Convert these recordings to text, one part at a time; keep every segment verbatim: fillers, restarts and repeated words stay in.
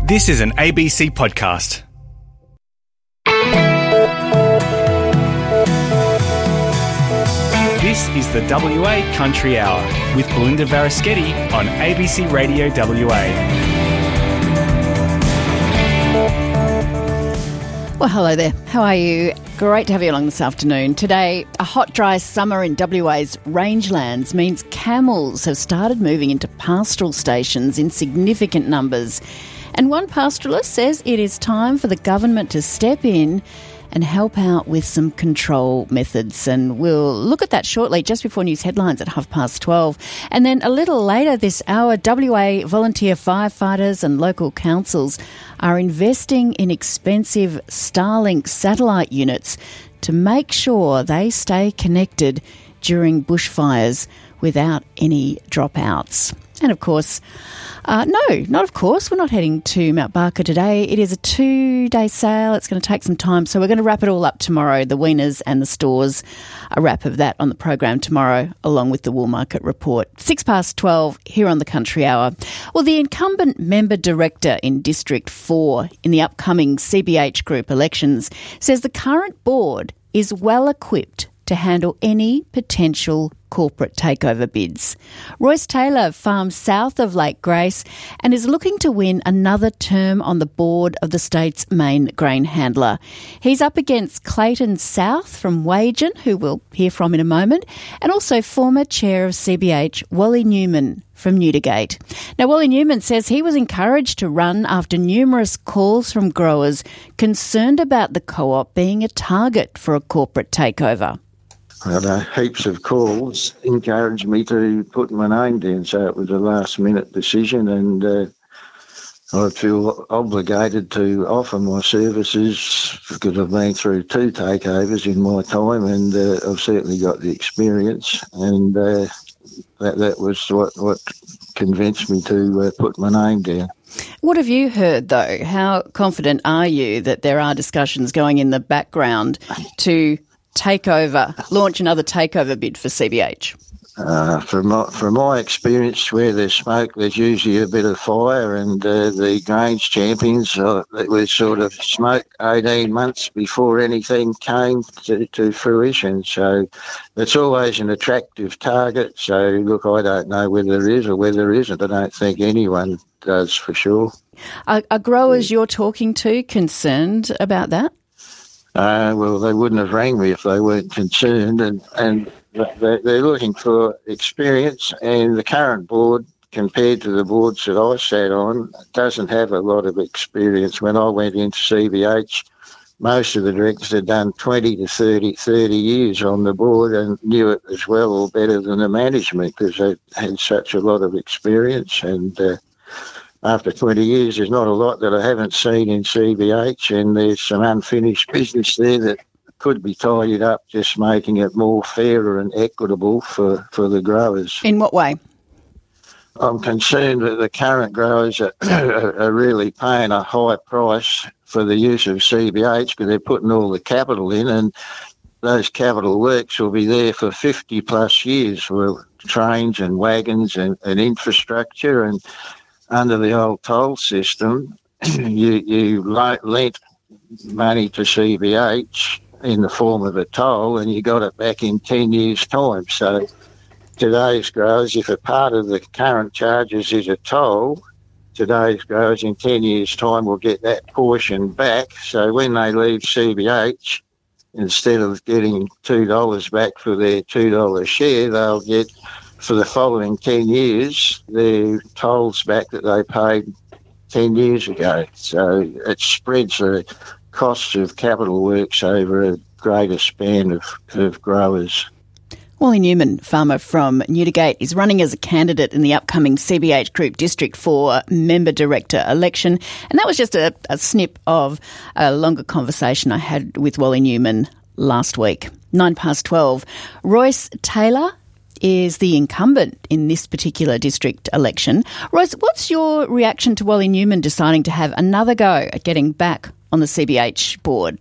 This is an A B C podcast. This is the W A Country Hour with Belinda Varaschetti on A B C Radio W A. Well, hello there. How are you? Great to have you along this afternoon. Today, a hot, dry summer in W A's rangelands means camels have started moving into pastoral stations in significant numbers. And one pastoralist says it is time for the government to step in and help out with some control methods. And we'll look at that shortly, just before news headlines at half past twelve. And then a little later this hour, W A volunteer firefighters and local councils are investing in expensive Starlink satellite units to make sure they stay connected during bushfires without any dropouts. And of course, uh, no, not of course, we're not heading to Mount Barker today. It is a two-day sale. It's going to take some time, so we're going to wrap it all up tomorrow, the Wieners and the stores. A wrap of that on the program tomorrow, along with the Wool Market Report. Six past twelve here on the Country Hour. Well, the incumbent member director in District four in the upcoming C B H Group elections says the current board is well equipped to handle any potential corporate takeover bids. Royce Taylor farms south of Lake Grace and is looking to win another term on the board of the state's main grain handler. He's up against Clayton South from Wagen, who we'll hear from in a moment, and also former chair of C B H, Wally Newman from Newdigate. Now, Wally Newman says he was encouraged to run after numerous calls from growers concerned about the co-op being a target for a corporate takeover. Well, uh, heaps of calls encouraged me to put my name down, so it was a last-minute decision, and uh, I feel obligated to offer my services because I've been through two takeovers in my time, and uh, I've certainly got the experience, and uh, that that was what, what convinced me to uh, put my name down. What have you heard, though? How confident are you that there are discussions going in the background to take over, launch another takeover bid for C B H? Uh, from my from my experience, where there's smoke, there's usually a bit of fire, and uh, the Grains champions, uh, it was sort of smoke eighteen months before anything came to, to fruition. So it's always an attractive target. So look, I don't know whether there is or whether there isn't. I don't think anyone does for sure. Are, are growers you're talking to concerned about that? Uh, well, they wouldn't have rang me if they weren't concerned, and, and they're looking for experience, and the current board, compared to the boards that I sat on, doesn't have a lot of experience. When I went into C B H, most of the directors had done twenty to thirty, thirty years on the board and knew it as well or better than the management because they had such a lot of experience, and uh, after twenty years, there's not a lot that I haven't seen in C B H, and there's some unfinished business there that could be tidied up, just making it more fairer and equitable for, for the growers. In what way? I'm concerned that the current growers are, are really paying a high price for the use of C B H because they're putting all the capital in, and those capital works will be there for fifty plus years with trains and wagons and, and infrastructure, and under the old toll system, you, you lent money to C B H in the form of a toll and you got it back in ten years' time. So today's growers, if a part of the current charges is a toll, today's growers in ten years' time will get that portion back. So when they leave C B H, instead of getting two dollars back for their two dollars share, they'll get, for the following ten years, the tolls back that they paid ten years ago. So it spreads the costs of capital works over a greater span of, of growers. Wally Newman, farmer from Newdigate, is running as a candidate in the upcoming C B H Group District four member director election. And that was just a, a snip of a longer conversation I had with Wally Newman last week. Nine past twelve. Royce Taylor is the incumbent in this particular district election. Royce, what's your reaction to Wally Newman deciding to have another go at getting back on the C B H board?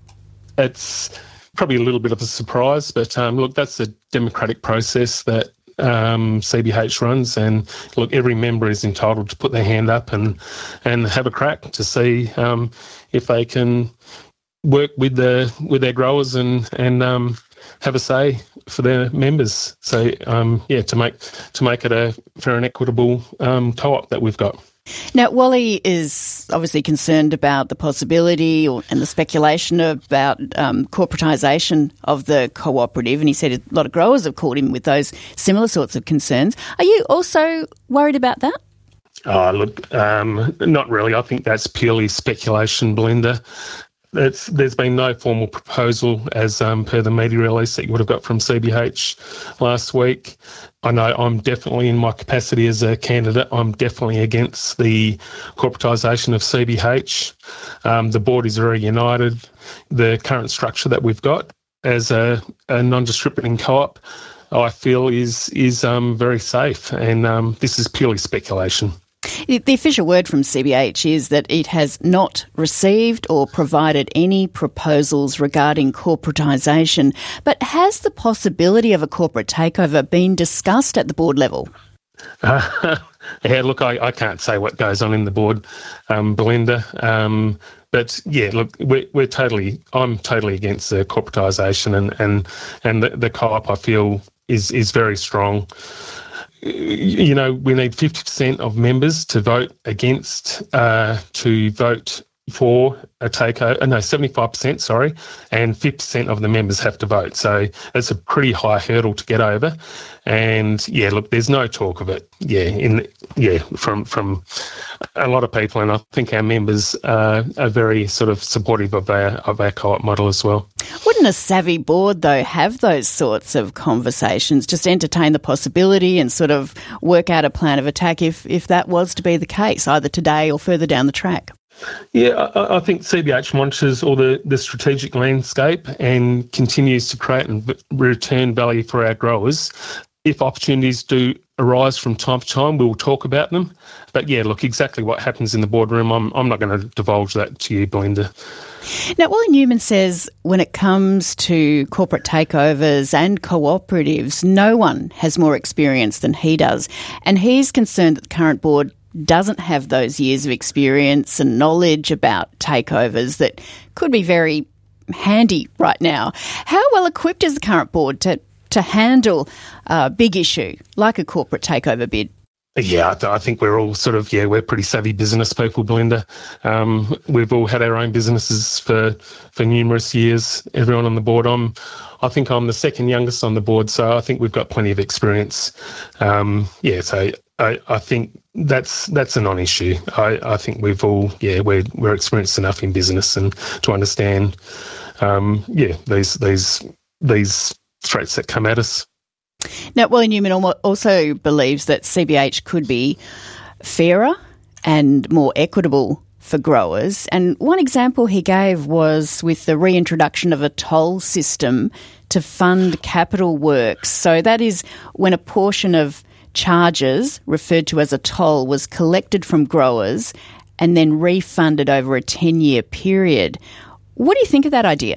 It's probably a little bit of a surprise, but um, look, that's the democratic process that um, C B H runs. And look, every member is entitled to put their hand up and and have a crack to see um, if they can work with the with their growers and and um, have a say for their members. So um, yeah, to make to make it a fair and equitable um, co-op that we've got. Now, Wally is obviously concerned about the possibility or, and the speculation about um, corporatisation of the cooperative, and he said a lot of growers have called him with those similar sorts of concerns. Are you also worried about that? Oh, look, um, not really. I think that's purely speculation, Belinda. It's, there's been no formal proposal as um, per the media release that you would have got from C B H last week. I know I'm definitely, in my capacity as a candidate, I'm definitely against the corporatisation of C B H. Um, the board is very united. The current structure that we've got as a, a non-distributing co-op, I feel is is um, very safe, and um, this is purely speculation. The official word from C B H is that it has not received or provided any proposals regarding corporatisation. But has the possibility of a corporate takeover been discussed at the board level? Uh, yeah, look, I, I can't say what goes on in the board, um, Belinda. Um, but yeah, look, we're, we're totally, I'm totally against the corporatisation, and and and the, the co-op, I feel, is is very strong. You know, we need fifty percent of members to vote against, uh, to vote for a takeover. No, seventy-five percent, sorry, and fifty percent of the members have to vote. So it's a pretty high hurdle to get over. And yeah, look, there's no talk of it. Yeah, in yeah, from from a lot of people, and I think our members uh, are very sort of supportive of our of our co-op model as well. Wouldn't a savvy board, though, have those sorts of conversations, just entertain the possibility and sort of work out a plan of attack if, if that was to be the case, either today or further down the track? Yeah, I, I think C B H monitors all the, the strategic landscape and continues to create and v- return value for our growers. If opportunities do arise from time to time, we'll talk about them. But yeah, look, exactly what happens in the boardroom, I'm I'm not going to divulge that to you, Belinda. Now, Wally Newman says when it comes to corporate takeovers and cooperatives, no one has more experience than he does. And he's concerned that the current board doesn't have those years of experience and knowledge about takeovers that could be very handy right now. How well equipped is the current board to, to handle a big issue like a corporate takeover bid? Yeah, I, th- I think we're all sort of, yeah, we're pretty savvy business people, Belinda. Um, we've all had our own businesses for, for numerous years, everyone on the board. I'm, I think I'm the second youngest on the board, so I think we've got plenty of experience. Um, yeah, so I, I think that's that's a non-issue. I, I think we've all, yeah, we're, we're experienced enough in business and to understand, um, yeah, these these these threats that come at us. Now, Wally Newman also believes that C B H could be fairer and more equitable for growers. And one example he gave was with the reintroduction of a toll system to fund capital works. So that is when a portion of charges, referred to as a toll, was collected from growers and then refunded over a ten-year period. What do you think of that idea?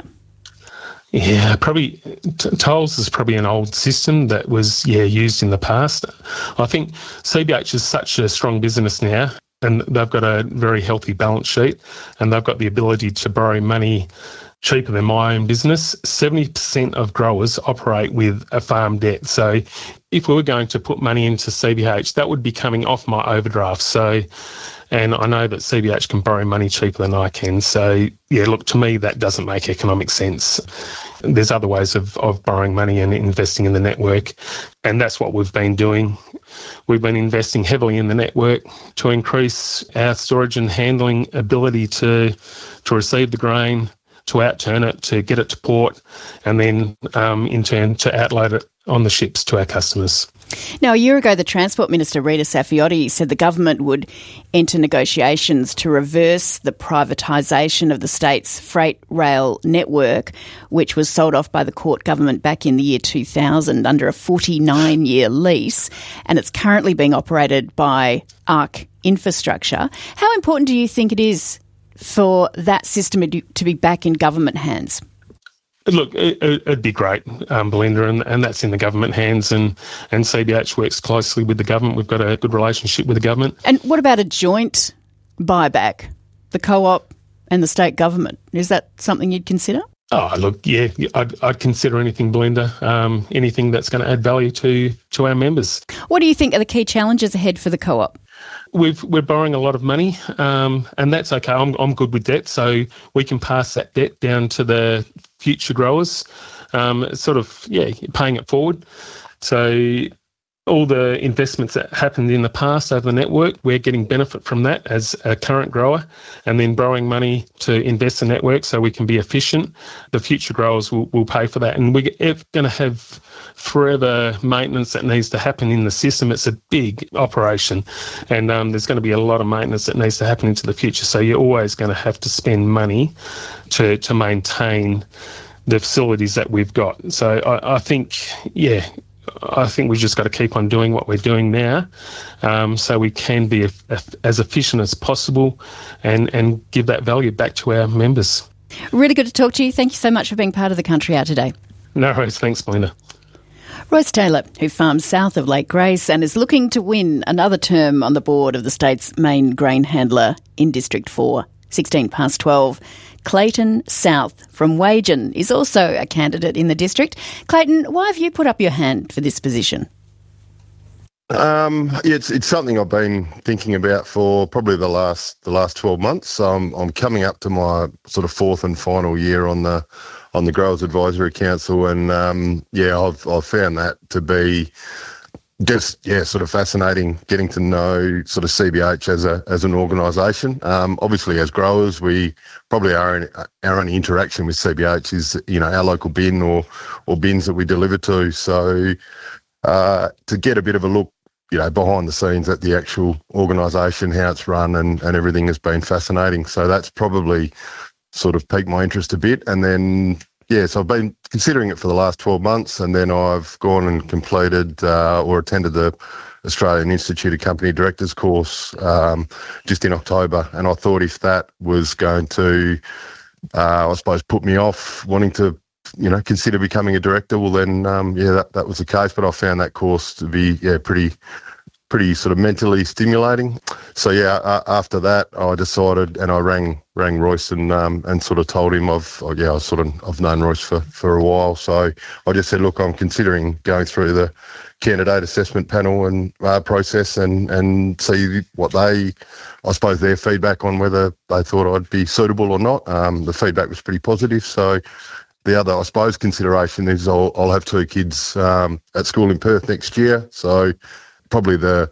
Yeah, probably t- tolls is probably an old system that was, yeah, used in the past. I think C B H is such a strong business now, and they've got a very healthy balance sheet, and they've got the ability to borrow money cheaper than my own business. seventy percent of growers operate with a farm debt. So if we were going to put money into C B H, that would be coming off my overdraft. So, and I know that C B H can borrow money cheaper than I can. So, yeah, look, to me, that doesn't make economic sense. There's other ways of, of borrowing money and investing in the network, and that's what we've been doing. We've been investing heavily in the network to increase our storage and handling ability to to receive the grain, to outturn it, to get it to port, and then um, in turn to outload it on the ships to our customers. Now, a year ago, the Transport Minister, Rita Saffioti, said the government would enter negotiations to reverse the privatisation of the state's freight rail network, which was sold off by the Court government back in the year two thousand under a forty-nine year lease, and it's currently being operated by ARC Infrastructure. How important do you think it is for that system to be back in government hands? Look, it, it'd be great, um, Belinda, and, and that's in the government hands, and, and C B H works closely with the government. We've got a good relationship with the government. And what about a joint buyback, the co-op and the state government? Is that something you'd consider? Oh, look, yeah, I'd, I'd consider anything, Belinda, um, anything that's going to add value to, to our members. What do you think are the key challenges ahead for the co-op? We've, we're borrowing a lot of money, um, and that's okay. I'm, I'm good with debt, so we can pass that debt down to the future growers, um, sort of, yeah, paying it forward. So all the investments that happened in the past over the network, we're getting benefit from that as a current grower, and then borrowing money to invest in the network so we can be efficient. The future growers will, will pay for that. And we're going to have forever maintenance that needs to happen in the system. It's a big operation, and um, there's going to be a lot of maintenance that needs to happen into the future. So you're always going to have to spend money to, to maintain the facilities that we've got. So I, I think, yeah, I think we've just got to keep on doing what we're doing now, um, so we can be a, a, as efficient as possible and, and give that value back to our members. Really good to talk to you. Thank you so much for being part of the Country Hour today. No worries. Thanks, Belinda. Royce Taylor, who farms south of Lake Grace and is looking to win another term on the board of the state's main grain handler in District four. sixteen past twelve. Clayton South from Wagen is also a candidate in the district. Clayton, why have you put up your hand for this position? Um, yeah, it's it's something I've been thinking about for probably the last the last twelve months. So I'm I'm coming up to my sort of fourth and final year on the on the Growers Advisory Council, and um, yeah, I've I've found that to be just yeah, sort of fascinating. Getting to know sort of C B H as a as an organisation. Um, obviously, as growers, we probably our our only interaction with C B H is you know our local bin or or bins that we deliver to. So uh, to get a bit of a look, you know, behind the scenes at the actual organisation, how it's run, and and everything has been fascinating. So that's probably sort of piqued my interest a bit, and then. Yeah, so I've been considering it for the last twelve months, and then I've gone and completed uh, or attended the Australian Institute of Company Directors course um, just in October. And I thought if that was going to, uh, I suppose, put me off wanting to, you know, consider becoming a director, well then, um, yeah, that, that was the case. But I found that course to be, yeah, pretty pretty sort of mentally stimulating. So yeah, uh, after that, I decided, and I rang rang Royce and um, and sort of told him I've oh, yeah, I sort of I've known Royce for, for a while. So I just said, look, I'm considering going through the candidate assessment panel and uh, process and and see what they, I suppose, their feedback on whether they thought I'd be suitable or not. Um, the feedback was pretty positive. So the other, I suppose, consideration is I'll, I'll have two kids um, at school in Perth next year. So probably the,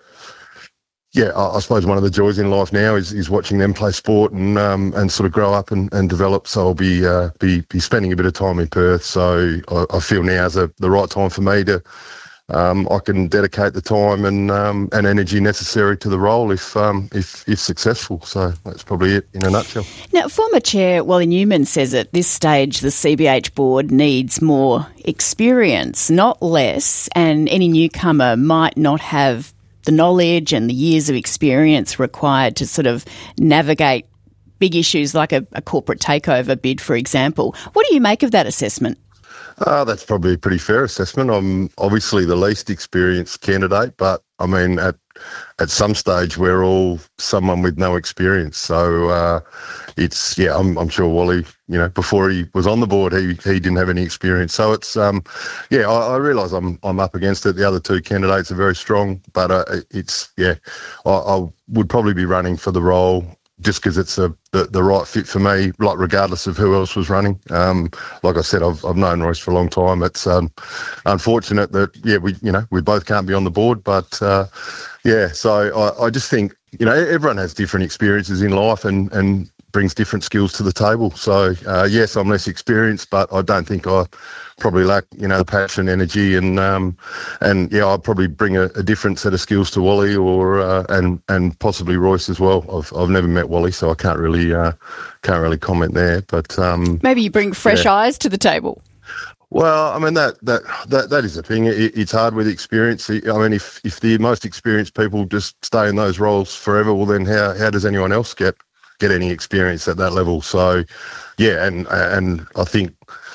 yeah, I, I suppose one of the joys in life now is, is watching them play sport and um, and sort of grow up and, and develop. So I'll be uh, be be spending a bit of time in Perth. So I, I feel now is a, the right time for me to, um, I can dedicate the time and um, and energy necessary to the role if um, if if successful. So that's probably it in a nutshell. Now, former Chair Wally Newman says at this stage the C B H board needs more experience, not less, and any newcomer might not have the knowledge and the years of experience required to sort of navigate big issues like a, a corporate takeover bid, for example. What do you make of that assessment? Uh, that's probably a pretty fair assessment. I'm obviously the least experienced candidate, but I mean, at at some stage, we're all someone with no experience. So uh, it's, yeah, I'm, I'm sure Wally, you know, before he was on the board, he he didn't have any experience. So it's, um, yeah, I, I realise I'm I'm up against it. The other two candidates are very strong, but uh, it's, yeah, I, I would probably be running for the role just because it's a the, the right fit for me, like regardless of who else was running. Um, like I said, I've I've known Royce for a long time. It's um, unfortunate that yeah we you know we both can't be on the board, but uh, yeah. So I, I just think you know everyone has different experiences in life and and brings different skills to the table. So uh, yes, I'm less experienced, but I don't think I probably lack you know the passion, energy, and um, and yeah, I'll probably bring a, a different set of skills to Wally or uh, and and possibly Royce as well. I've I've never met Wally, so I can't really uh, can't really comment there. But um, maybe you bring fresh yeah. eyes to the table. Well, I mean that that that that is the thing. It, it's hard with experience. I mean, if if the most experienced people just stay in those roles forever, well, then how how does anyone else get get any experience at that level? So, yeah, and and I think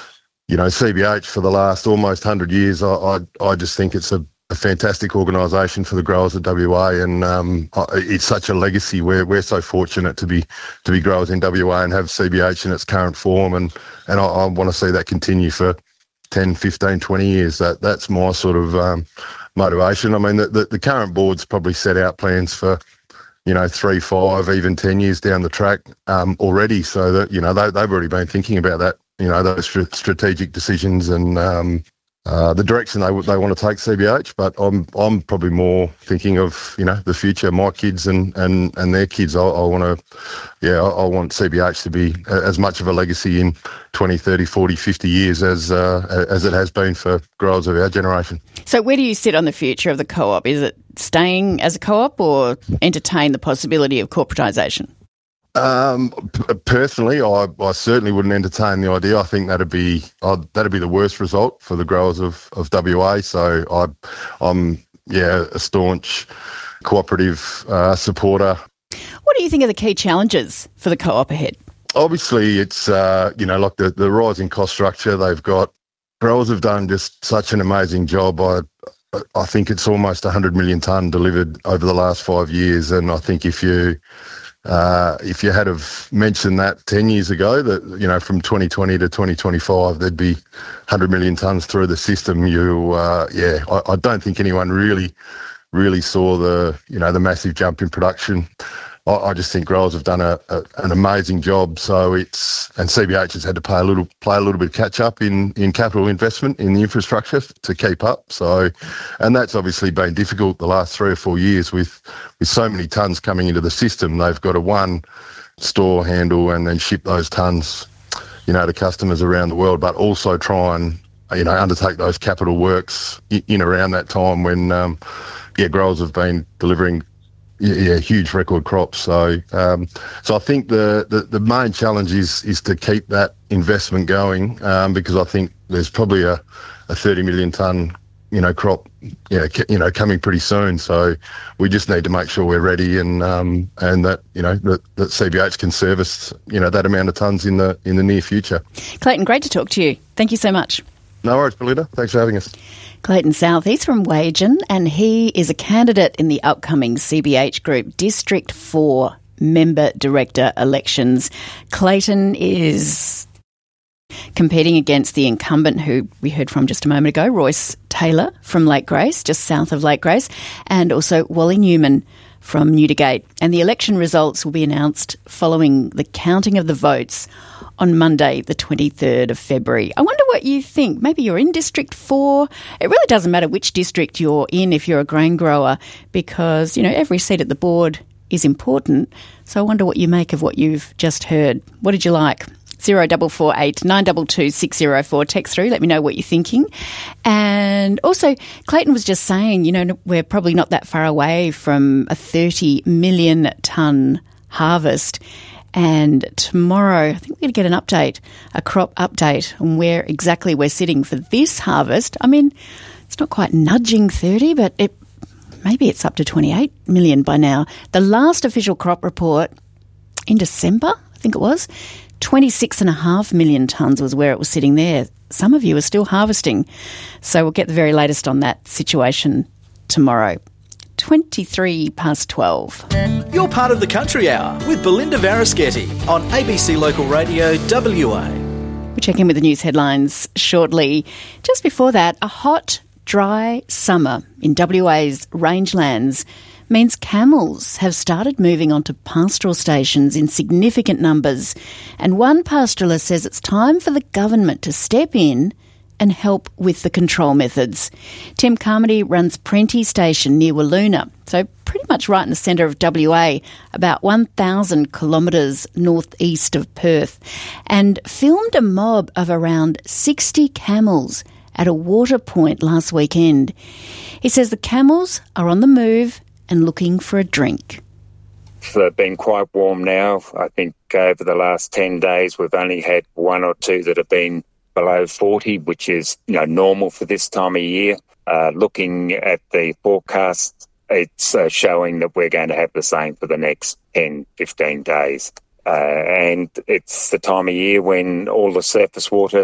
you know, C B H for the last almost one hundred years, I, I, I just think it's a, a fantastic organisation for the growers of W A, and um, it's such a legacy. We're we're so fortunate to be to be growers in W A and have C B H in its current form, and and I, I want to see that continue for ten, fifteen, twenty years. That that's my sort of um, motivation. I mean, the, the the current board's probably set out plans for, you know, three, five, even ten years down the track um, already. So that, you know, they they've already been thinking about that. You know, those strategic decisions and um, uh, the direction they they want to take C B H. But I'm I'm probably more thinking of, you know, the future, my kids and and, and their kids. I, I want to, yeah, I, I want C B H to be as much of a legacy in twenty, thirty, forty, fifty years as uh, as it has been for growers of our generation. So where do you sit on the future of the co-op? Is it staying as a co-op or entertain the possibility of corporatisation? Um, p- personally, I, I certainly wouldn't entertain the idea. I think that'd be uh, that'd be the worst result for the growers of, of W A. So I, I'm yeah a staunch cooperative uh, supporter. What do you think are the key challenges for the co-op ahead? Obviously, it's uh, you know like the the rising cost structure they've got. Growers have done just such an amazing job. I I think it's almost one hundred million tonne delivered over the last five years, and I think if you Uh, if you had have mentioned that ten years ago, that, you know, from twenty twenty to twenty twenty-five, there'd be one hundred million tonnes through the system. You, uh, yeah, I, I don't think anyone really, really saw the, you know, the massive jump in production. I, I just think growers have done a, a, an amazing job. So it's, and C B H has had to pay a little, play a little bit of catch up in, in capital investment in the infrastructure to keep up. So, and that's obviously been difficult the last three or four years with, with so many tonnes coming into the system. They've got to, one, store, handle, and then ship those tonnes, you know, to customers around the world, but also try and, you know, undertake those capital works in, in around that time when, um, yeah, growers have been delivering Yeah, huge record crops. So, um, so I think the, the, the main challenge is is to keep that investment going, um, because I think there's probably a, a thirty million tonne, you know, crop, you know, you know, coming pretty soon. So we just need to make sure we're ready and um, and that, you know, that, that C B H can service, you know, that amount of tonnes in the in the near future. Clayton, great to talk to you. Thank you so much. No worries, Belinda. Thanks for having us. Clayton South, he's from Wagen, and he is a candidate in the upcoming C B H Group District four Member Director elections. Clayton is competing against the incumbent who we heard from just a moment ago, Royce Taylor from Lake Grace, just south of Lake Grace, and also Wally Newman from Newdigate. And the election results will be announced following the counting of the votes on Monday, the twenty-third of February. I wonder what you think. Maybe you're in District four. It really doesn't matter which district you're in if you're a grain grower, because, you know, every seat at the board is important. So I wonder what you make of what you've just heard. What did you like? zero four four eight nine two two six zero four. Text through. Let me know what you're thinking. And also, Clayton was just saying, you know, we're probably not that far away from a thirty million tonne harvest. And tomorrow, I think we're going to get an update, a crop update on where exactly we're sitting for this harvest. I mean, it's not quite nudging thirty, but it maybe it's up to twenty-eight million by now. The last official crop report in December, I think it was, twenty-six and a half million tonnes was where it was sitting there. Some of you are still harvesting. So we'll get the very latest on that situation tomorrow. twenty-three past twelve. You're part of the Country Hour with Belinda Varaschetti on A B C Local Radio W A. We'll check in with the news headlines shortly. Just before that, a hot, dry summer in W A's rangelands means camels have started moving onto pastoral stations in significant numbers. And one pastoralist says it's time for the government to step in and help with the control methods. Tim Carmody runs Prenti Station near Wiluna, so pretty much right in the centre of W A, about one thousand kilometres northeast of Perth, and filmed a mob of around sixty camels at a water point last weekend. He says the camels are on the move and looking for a drink. It's been quite warm now. I think over the last ten days we've only had one or two that have been below forty, which is, you know, normal for this time of year. Uh, looking at the forecast, it's uh, showing that we're going to have the same for the next ten, fifteen days. Uh, and it's the time of year when all the surface water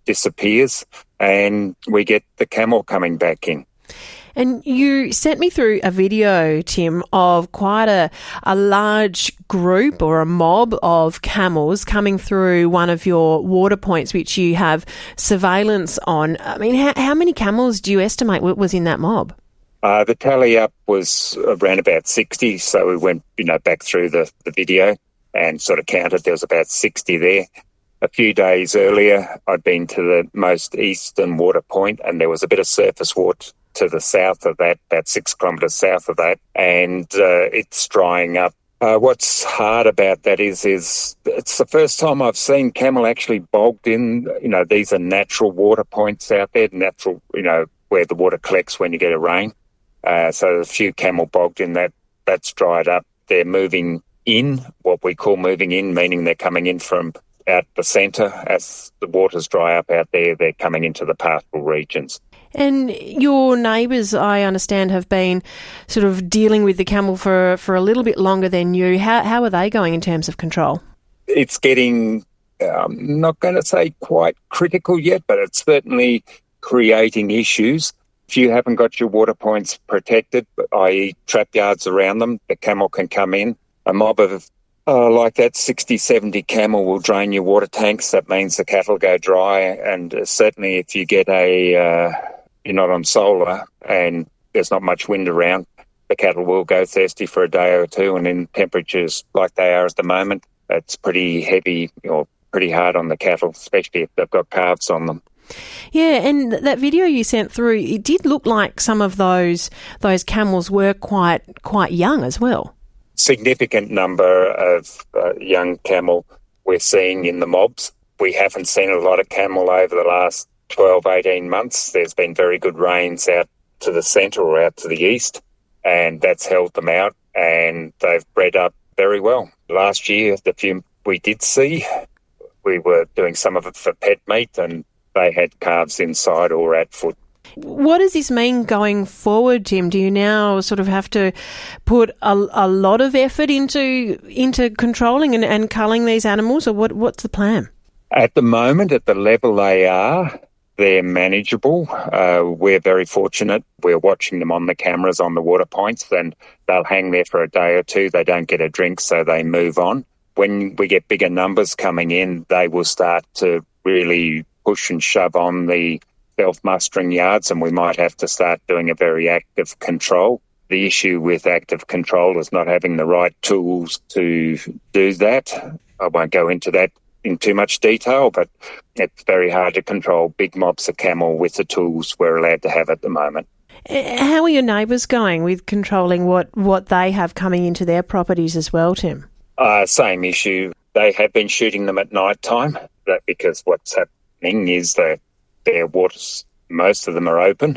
disappears and we get the camel coming back in. And you sent me through a video, Tim, of quite a, a large group or a mob of camels coming through one of your water points, which you have surveillance on. I mean, how, how many camels do you estimate was in that mob? Uh, the tally up was around about sixty, so we went, you know, back through the, the video and sort of counted. There was about sixty there. A few days earlier, I'd been to the most eastern water point, and there was a bit of surface water to the south of that, about six kilometres south of that, and uh, it's drying up. Uh, what's hard about that is, is it's the first time I've seen camel actually bogged in. You know, these are natural water points out there, natural, you know, where the water collects when you get a rain. Uh, so a few camel bogged in that. That's dried up. They're moving in, what we call moving in, meaning they're coming in from out the centre. As the waters dry up out there, they're coming into the pastoral regions. And your neighbours, I understand, have been sort of dealing with the camel for, for a little bit longer than you. How how are they going in terms of control? It's getting, I'm not going to say quite critical yet, but it's certainly creating issues. If you haven't got your water points protected, that is trap yards around them, the camel can come in. A mob of uh, like that sixty, seventy camel will drain your water tanks. That means the cattle go dry. And uh, certainly if you get a... Uh, you're not on solar and there's not much wind around, the cattle will go thirsty for a day or two, and in temperatures like they are at the moment, it's pretty heavy or pretty hard on the cattle, especially if they've got calves on them. Yeah, and that video you sent through, it did look like some of those those camels were quite quite young as well. Significant number of uh, young camel we're seeing in the mobs. We haven't seen a lot of camel over the last twelve, eighteen months. There's been very good rains out to the centre or out to the east, and that's held them out, and they've bred up very well. Last year, the few we did see, we were doing some of it for pet meat, and they had calves inside or at foot. What does this mean going forward, Tim? Do you now sort of have to put a, a lot of effort into into controlling and, and culling these animals, or what? what's the plan? At the moment, at the level they are, they're manageable. Uh, we're very fortunate. We're watching them on the cameras on the water points, and they'll hang there for a day or two. They don't get a drink, so they move on. When we get bigger numbers coming in, they will start to really push and shove on the self-mustering yards, and we might have to start doing a very active control. The issue with active control is not having the right tools to do that. I won't go into that in too much detail, but it's very hard to control big mobs of camel with the tools we're allowed to have at the moment. How are your neighbours going with controlling what, what they have coming into their properties as well, Tim? Uh, same issue. They have been shooting them at night time, that because what's happening is that their waters, most of them are open,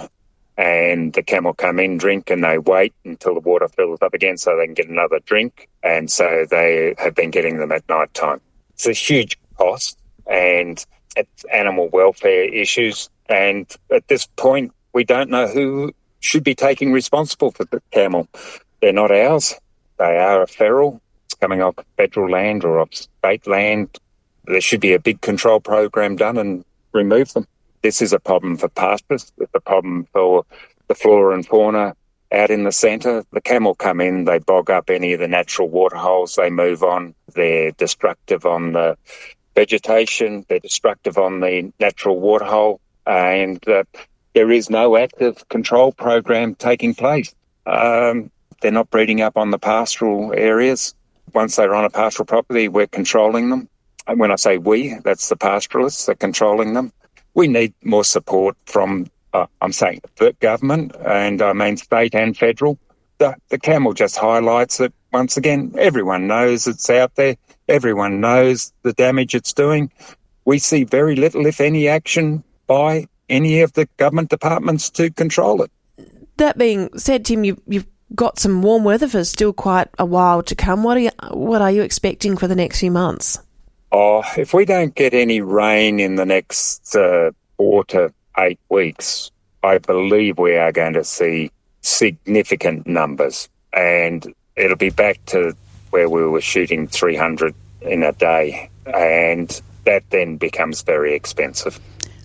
and the camel come in, drink, and they wait until the water fills up again so they can get another drink, and so they have been getting them at night time. It's a huge cost, and it's animal welfare issues. And at this point, we don't know who should be taking responsible for the camel. They're not ours. They are a feral. It's coming off federal land or off state land. There should be a big control program done and remove them. This is a problem for pastures. It's a problem for the flora and fauna out in the centre. The camel come in, they bog up any of the natural water holes, they move on. They're destructive on the vegetation, they're destructive on the natural water hole, and uh, there is no active control program taking place. Um, they're not breeding up on the pastoral areas. Once they're on a pastoral property, we're controlling them. And when I say we, that's the pastoralists, they're controlling them. We need more support from Uh, I'm saying the government, and I mean state and federal. The, the camel just highlights it once again. Everyone knows it's out there. Everyone knows the damage it's doing. We see very little, if any, action by any of the government departments to control it. That being said, Tim, you, you've got some warm weather for still quite a while to come. What are you, what are you expecting for the next few months? Oh, if we don't get any rain in the next uh, four to eight weeks, I believe we are going to see significant numbers, and it'll be back to where we were shooting three hundred in a day, and that then becomes very expensive.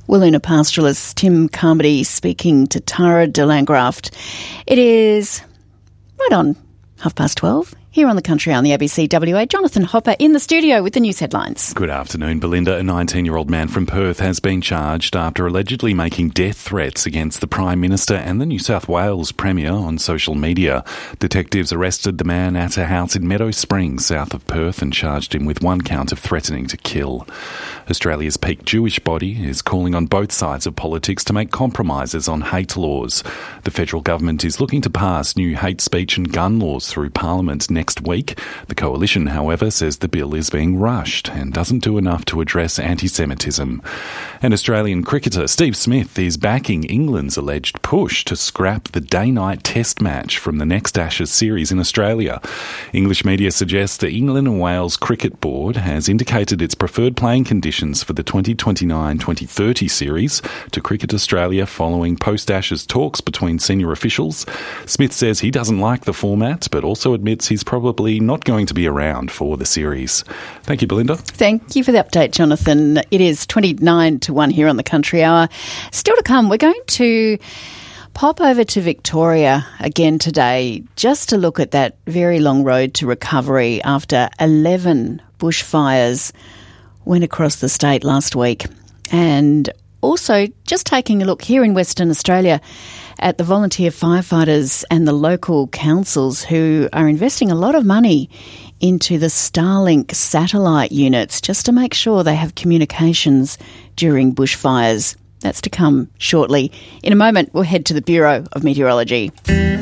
Wiluna pastoralist Tim Carmody speaking to Tara de Landgraft. It is right on half past twelve. Here on the Country Hour on the A B C W A, Jonathan Hopper in the studio with the news headlines. Good afternoon, Belinda. A nineteen-year-old man from Perth has been charged after allegedly making death threats against the Prime Minister and the New South Wales Premier on social media. Detectives arrested the man at a house in Meadow Springs, south of Perth, and charged him with one count of threatening to kill. Australia's peak Jewish body is calling on both sides of politics to make compromises on hate laws. The federal government is looking to pass new hate speech and gun laws through Parliament next week. The coalition, however, says the bill is being rushed and doesn't do enough to address anti-Semitism. And Australian cricketer Steve Smith is backing England's alleged push to scrap the day-night test match from the next Ashes series in Australia. English media suggests the England and Wales Cricket Board has indicated its preferred playing conditions for the twenty twenty-nine twenty thirty series to Cricket Australia following post-Ashes talks between senior officials. Smith says he doesn't like the format, but also admits he's probably not going to be around for the series. Thank you, Belinda. Thank you for the update, Jonathan. It is twenty-nine to one here on the Country Hour. Still to come, we're going to pop over to Victoria again today just to look at that very long road to recovery after eleven bushfires went across the state last week. And also just taking a look here in Western Australia at the volunteer firefighters and the local councils who are investing a lot of money into the Starlink satellite units just to make sure they have communications during bushfires. That's to come shortly. In a moment, we'll head to the Bureau of Meteorology.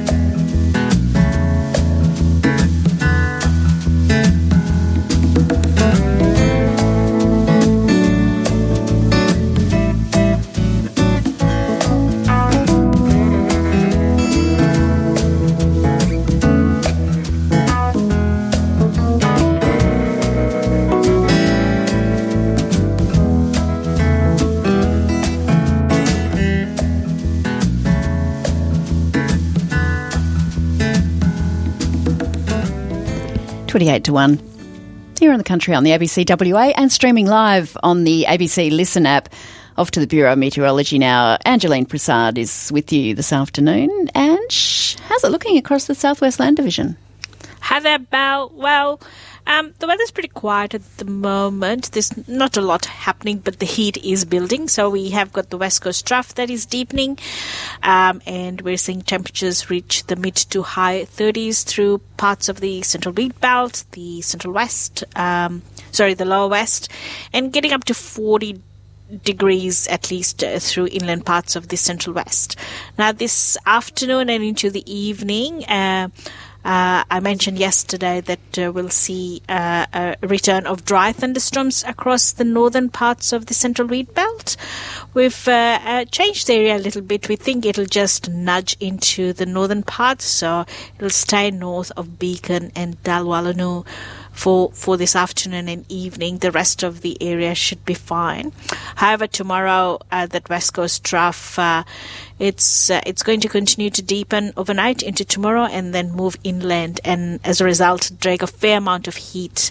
twenty-eight to one. Here on the Country on the A B C W A and streaming live on the A B C Listen app. Off to the Bureau of Meteorology now. Angeline Prasad is with you this afternoon. Ange, how's it looking across the South West Land Division? Hi there, Belle. Well, um, the weather's pretty quiet at the moment. There's not a lot happening, but the heat is building. So we have got the West Coast trough that is deepening, um, and we're seeing temperatures reach the mid to high thirties through parts of the Central Wheat Belt, the Central West, um, sorry, the Lower West, and getting up to forty degrees at least uh, through inland parts of the Central West. Now, this afternoon and into the evening, uh, Uh, I mentioned yesterday that uh, we'll see uh, a return of dry thunderstorms across the northern parts of the Central Wheat Belt. We've uh, uh, changed the area a little bit. We think it'll just nudge into the northern parts, so it'll stay north of Beacon and Dalwallanu for for this afternoon and evening. The rest of the area should be fine. However, tomorrow, uh, that West Coast trough, uh, it's uh, it's going to continue to deepen overnight into tomorrow and then move inland, and as a result, drag a fair amount of heat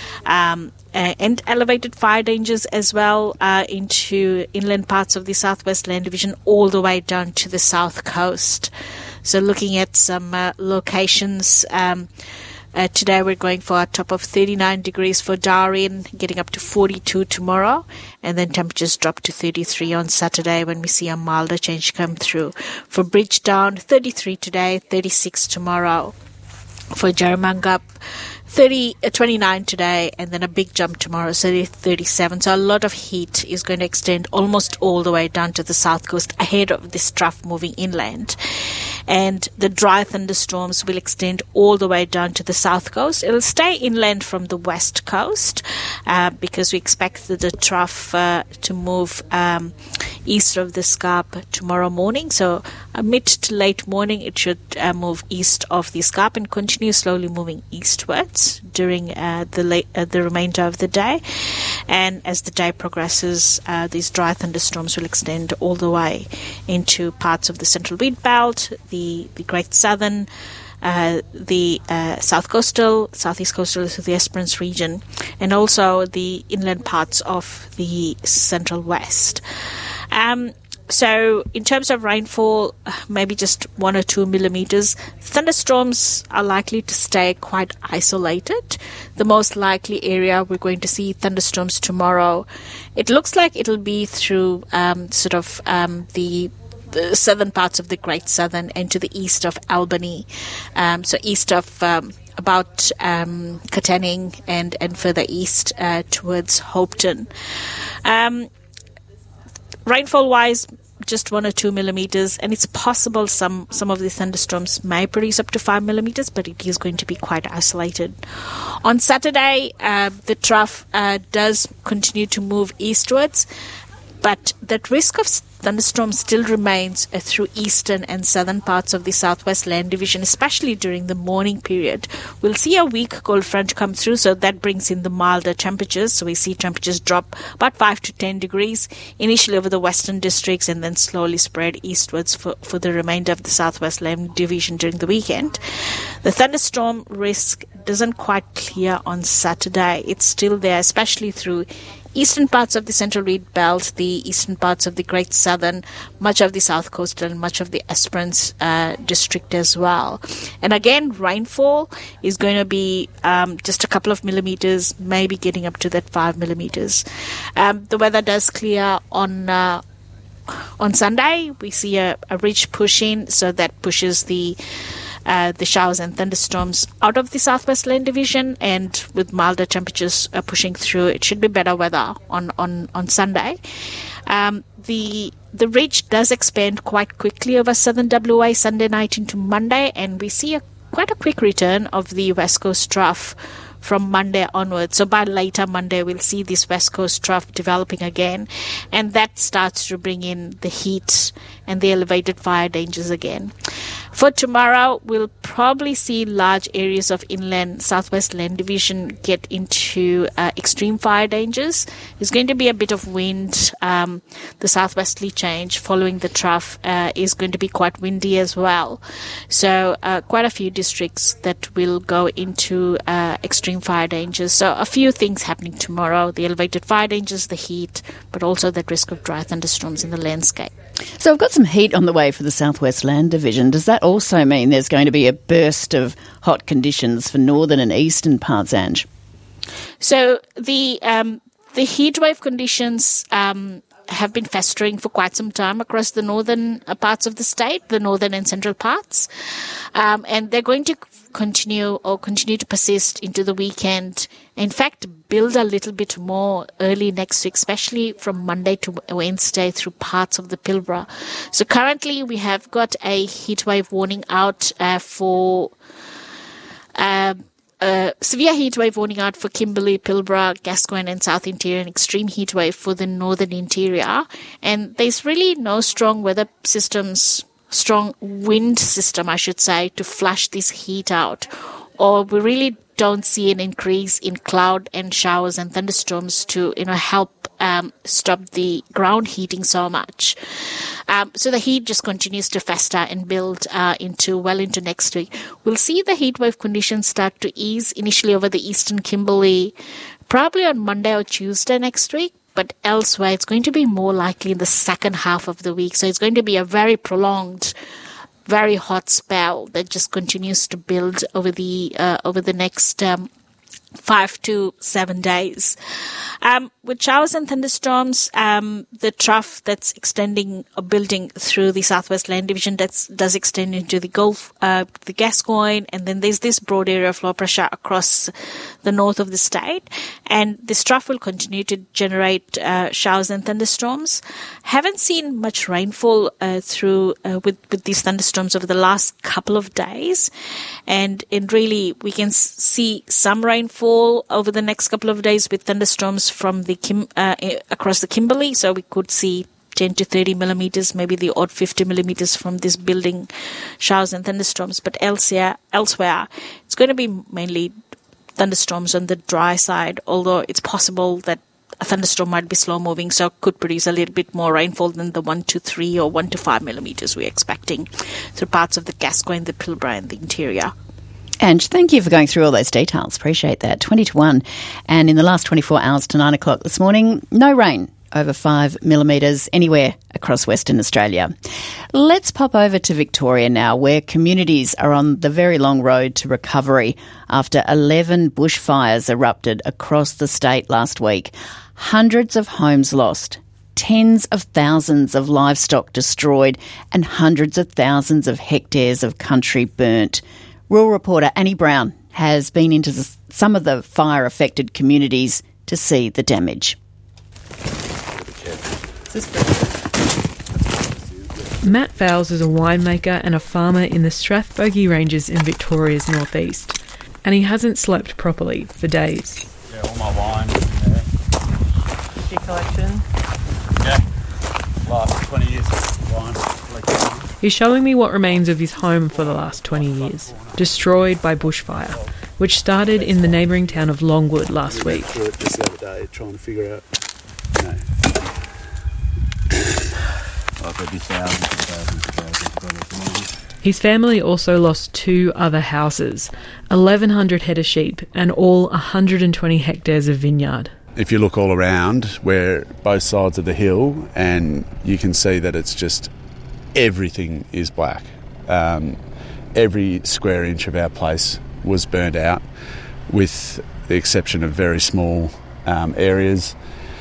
um, uh, and elevated fire dangers as well uh, into inland parts of the Southwest Land Division all the way down to the south coast. So looking at some uh, locations, um, Uh, today we're going for a top of thirty-nine degrees for Darwin, getting up to forty-two tomorrow, and then temperatures drop to thirty-three on Saturday when we see a milder change come through. For Bridgetown, thirty-three today, thirty-six tomorrow. For Jaramangup, thirty, uh, twenty-nine today, and then a big jump tomorrow, so thirty-seven. So a lot of heat is going to extend almost all the way down to the south coast ahead of this trough moving inland. And the dry thunderstorms will extend all the way down to the south coast. It'll stay inland from the west coast uh, because we expect the, the trough uh, to move um, east of the Scarp tomorrow morning. So uh, mid to late morning, it should uh, move east of the Scarp and continue slowly moving eastwards during uh, the late, uh, the remainder of the day. And as the day progresses, uh, these dry thunderstorms will extend all the way into parts of the Central Wheat Belt, the, the Great Southern, uh, the uh, South Coastal, Southeast Coastal, so the Esperance region, and also the inland parts of the Central West. Um, so in terms of rainfall, maybe just one or two millimeters. Thunderstorms are likely to stay quite isolated. The most likely area we're going to see thunderstorms tomorrow, it looks like it'll be through um, sort of um, the the southern parts of the Great Southern and to the east of Albany, um, so east of um, about um, Katanning and, and further east uh, towards Hopeton. Um, rainfall-wise, just one or two millimeters, and it's possible some, some of the thunderstorms may produce up to five millimeters, but it is going to be quite isolated. On Saturday, uh, the trough uh, does continue to move eastwards, but that risk of thunderstorms still remains uh, through eastern and southern parts of the Southwest Land Division, especially during the morning period. We'll see a weak cold front come through, so that brings in the milder temperatures. So we see temperatures drop about five to ten degrees initially over the western districts and then slowly spread eastwards for, for the remainder of the Southwest Land Division during the weekend. The thunderstorm risk doesn't quite clear on Saturday. It's still there, especially through eastern parts of the Central Reed Belt, the eastern parts of the Great Southern, much of the South Coastal, and much of the Esperance uh, district as well. And again, rainfall is going to be um, just a couple of millimeters, maybe getting up to that five millimeters. Um, the weather does clear on uh, on Sunday. We see a, a ridge push in, so that pushes the Uh, the showers and thunderstorms out of the Southwest Land Division, and with milder temperatures uh, pushing through, it should be better weather on, on, on Sunday. Um, the the ridge does expand quite quickly over southern W A Sunday night into Monday, and we see a, quite a quick return of the West Coast trough from Monday onwards. So by later Monday, we'll see this West Coast trough developing again, and that starts to bring in the heat and the elevated fire dangers again. For tomorrow, we'll probably see large areas of inland Southwest Land Division get into uh, extreme fire dangers. There's going to be a bit of wind. Um, the southwesterly change following the trough uh, is going to be quite windy as well. So uh, quite a few districts that will go into uh, extreme fire dangers. So a few things happening tomorrow: the elevated fire dangers, the heat, but also that risk of dry thunderstorms in the landscape. So we've got some heat on the way for the Southwest Land Division. Does that also mean there's going to be a burst of hot conditions for northern and eastern parts, Ange? So the um, the heat wave conditions um, have been festering for quite some time across the northern parts of the state, the northern and central parts, um, and they're going to continue or continue to persist into the weekend. In fact, build a little bit more early next week, especially from Monday to Wednesday through parts of the Pilbara. So currently we have got a heat wave warning out uh, for uh, uh, severe heat wave warning out for Kimberley, Pilbara, Gascoyne and South Interior, and extreme heat wave for the northern interior. And there's really no strong weather systems, strong wind system, I should say, to flush this heat out. Or we really don't see an increase in cloud and showers and thunderstorms to, you know, help um, stop the ground heating so much. Um, so the heat just continues to fester and build uh, into well into next week. We'll see the heat wave conditions start to ease initially over the eastern Kimberley, probably on Monday or Tuesday next week. But elsewhere, it's going to be more likely in the second half of the week. So it's going to be a very prolonged, very hot spell that just continues to build over the uh, over the next um, five to seven days. Um, with showers and thunderstorms, um, the trough that's extending or building through the Southwest Land Division that's, does extend into the Gulf, uh, the Gascoyne, and then there's this broad area of low pressure across the north of the state. And this trough will continue to generate uh, showers and thunderstorms. Haven't seen much rainfall uh, through uh, with, with these thunderstorms over the last couple of days. And, and really, we can s- see some rainfall over the next couple of days with thunderstorms from the Kim, uh, across the Kimberley, so we could see ten to thirty millimeters, maybe the odd fifty millimeters from this building showers and thunderstorms. But elsewhere, elsewhere, it's going to be mainly thunderstorms on the dry side, although it's possible that a thunderstorm might be slow moving, so could produce a little bit more rainfall than the one to three or one to five millimeters we're expecting through parts of the Gascoyne, the Pilbara and the interior. Ange, thank you for going through all those details. Appreciate that. twenty to one. And in the last twenty-four hours to nine o'clock this morning, no rain over five millimetres anywhere across Western Australia. Let's pop over to Victoria now, where communities are on the very long road to recovery after eleven bushfires erupted across the state last week. Hundreds of homes lost, tens of thousands of livestock destroyed, and hundreds of thousands of hectares of country burnt. Rural reporter Annie Brown has been into some of the fire-affected communities to see the damage. Matt Fowles is a winemaker and a farmer in the Strathbogie Ranges in Victoria's northeast, and he hasn't slept properly for days. Yeah, all my wine in there. Your collection? Yeah, last twenty years of wine collection. He's showing me what remains of his home for the last twenty years, destroyed by bushfire, which started in the neighbouring town of Longwood last week. Through it just the other day, trying to figure out, you know, like there'd be thousands and thousands and thousands of dollars. His family also lost two other houses, eleven hundred head of sheep, and all one hundred twenty hectares of vineyard. If you look all around, we're both sides of the hill, and you can see that it's just everything is black. Um, every square inch of our place was burnt out, with the exception of very small um, areas.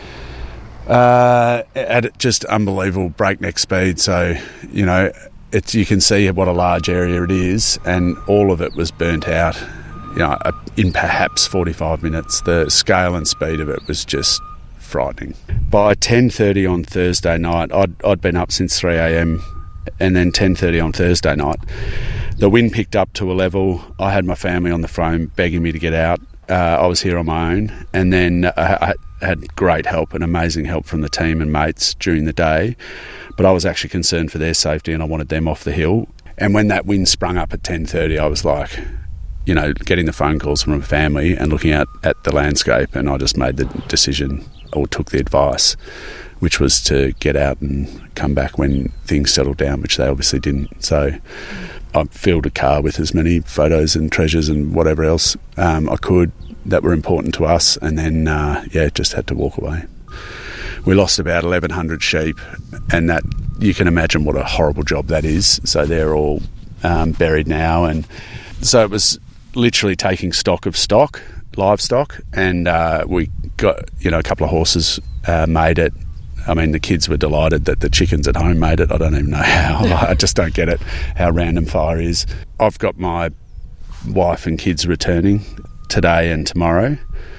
Uh, at just unbelievable breakneck speed. So, you know, it's you can see what a large area it is, and all of it was burnt out, you know, in perhaps forty-five minutes. The scale and speed of it was just frightening. By ten thirty on Thursday night, I'd, I'd been up since three a.m, and then ten thirty on Thursday night, the wind picked up to a level. I had my family on the phone begging me to get out. Uh, I was here on my own, and then I, I had great help and amazing help from the team and mates during the day, but I was actually concerned for their safety and I wanted them off the hill. And when that wind sprung up at ten thirty, I was like, you know, getting the phone calls from family and looking out at the landscape, and I just made the decision, or took the advice, which was to get out and come back when things settled down, which they obviously didn't. So I filled a car with as many photos and treasures and whatever else um, I could that were important to us, and then, uh, yeah, just had to walk away. We lost about eleven hundred sheep, and that, you can imagine what a horrible job that is. So they're all um, buried now, and so it was literally taking stock of stock, livestock, and uh, we got, you know, a couple of horses uh, made it. I mean, the kids were delighted that the chickens at home made it. I don't even know how. I just don't get it, how random fire is. I've got my wife and kids returning today and tomorrow,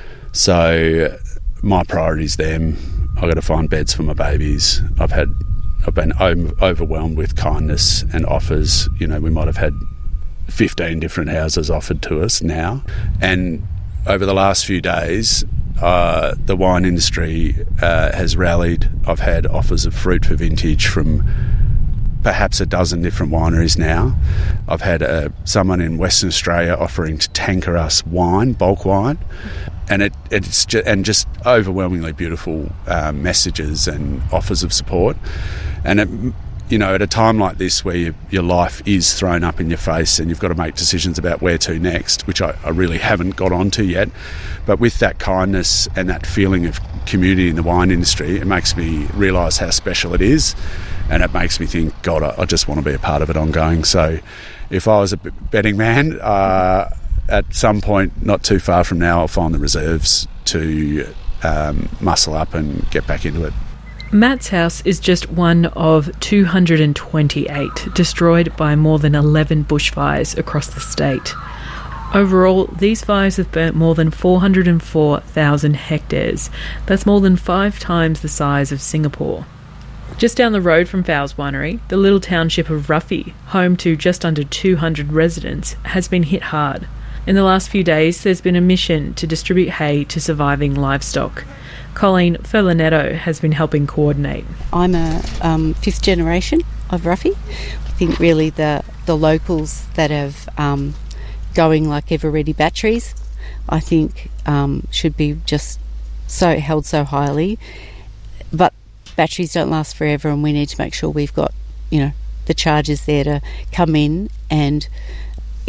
so my priority's them. I've got to find beds for my babies. I've had, I've been overwhelmed with kindness and offers. You know, we might have had fifteen different houses offered to us now, and over the last few days, Uh, the wine industry uh, has rallied. I've had offers of fruit for vintage from perhaps a dozen different wineries now. I've had uh, someone in Western Australia offering to tanker us wine, bulk wine, and it, it's just, and just overwhelmingly beautiful uh, messages and offers of support. And it, you know, at a time like this where you, your life is thrown up in your face and you've got to make decisions about where to next, which I, I really haven't got onto yet, but with that kindness and that feeling of community in the wine industry, it makes me realise how special it is, and it makes me think, God, I, I just want to be a part of it ongoing. So if I was a betting man, uh, at some point not too far from now, I'll find the reserves to um, muscle up and get back into it. Matt's house is just one of two hundred twenty-eight destroyed by more than eleven bushfires across the state. Overall, these fires have burnt more than four hundred four thousand hectares. That's more than five times the size of Singapore. Just down the road from Fowles Winery, the little township of Ruffy, home to just under two hundred residents, has been hit hard. In the last few days, there's been a mission to distribute hay to surviving livestock. Colleen Ferlinetto has been helping coordinate. I'm a um, fifth generation of Ruffy. I think really the, the locals that have um, going like Ever Ready batteries, I think um, should be just so held so highly. But batteries don't last forever, and we need to make sure we've got, you know, the chargers there to come in and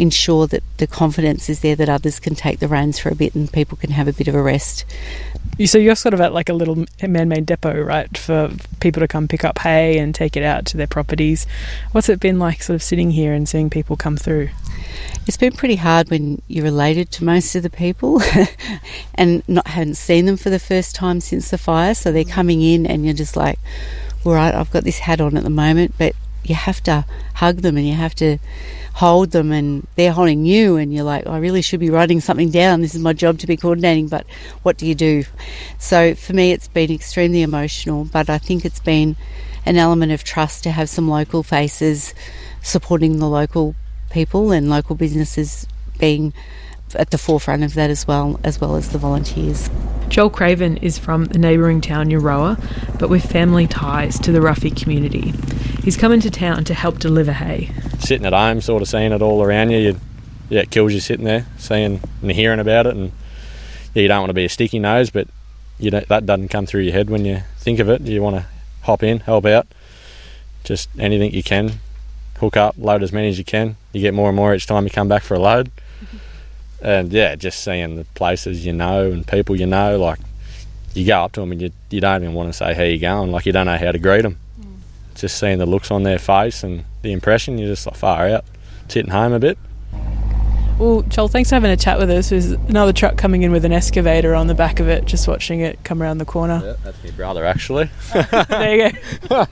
ensure that the confidence is there that others can take the reins for a bit and people can have a bit of a rest. So you're sort of at like a little man-made depot, right, for people to come pick up hay and take it out to their properties. What's it been like sort of sitting here and seeing people come through? It's been pretty hard when you're related to most of the people and not hadn't seen them for the first time since the fire, so they're coming in and you're just like, all right, I've got this hat on at the moment, but you have to hug them and you have to hold them and they're holding you and you're like, I really should be writing something down. This is my job to be coordinating, but what do you do? So for me, it's been extremely emotional, but I think it's been an element of trust to have some local faces supporting the local people and local businesses being at the forefront of that as well, as well as the volunteers. Joel Craven is from the neighbouring town Euroa, but with family ties to the Ruffey community. He's come into town to help deliver hay. Sitting at home, sort of seeing it all around you, you yeah, it kills you sitting there, seeing and hearing about it, and yeah, you don't want to be a sticky nose, but you don't, that doesn't come through your head when you think of it. You want to hop in, help out, just anything you can, hook up, load as many as you can. You get more and more each time you come back for a load. And yeah, just seeing the places you know and people you know, like you go up to them and you you don't even want to say how you going, like you don't know how to greet them. Mm. Just seeing the looks on their face and the impression, you're just like far out, sitting home a bit. Well, Joel, thanks for having a chat with us. There's another truck coming in with an excavator on the back of it, just watching it come around the corner. Yeah, that's my brother actually. There you go.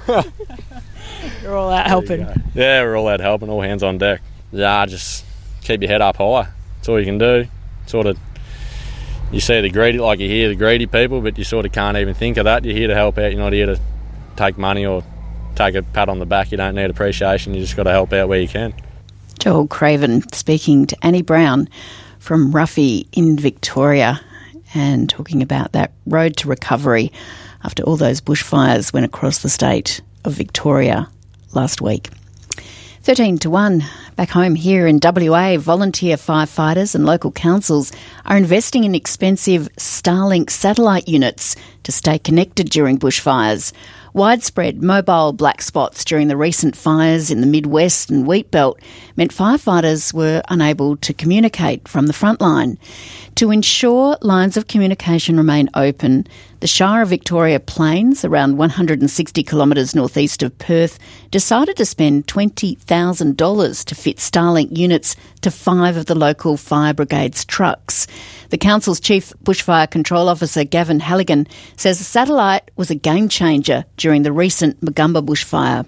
You're all out helping. Yeah, we're all out helping, all hands on deck. Yeah, just keep your head up high. That's all you can do. Sort of, you see the greedy, like you hear the greedy people, but you sort of can't even think of that. You're here to help out. You're not here to take money or take a pat on the back. You don't need appreciation. You just got to help out where you can. Joel Craven speaking to Annie Brown from Ruffey in Victoria and talking about that road to recovery after all those bushfires went across the state of Victoria last week. thirteen to one. Back home here in W A, volunteer firefighters and local councils are investing in expensive Starlink satellite units to stay connected during bushfires. Widespread mobile black spots during the recent fires in the Midwest and Wheatbelt meant firefighters were unable to communicate from the front line. To ensure lines of communication remain open, the Shire of Victoria Plains, around one hundred sixty kilometres northeast of Perth, decided to spend twenty thousand dollars to fit Starlink units to five of the local fire brigade's trucks. The council's chief bushfire control officer, Gavin Halligan, says the satellite was a game changer during the recent Magumba bushfire.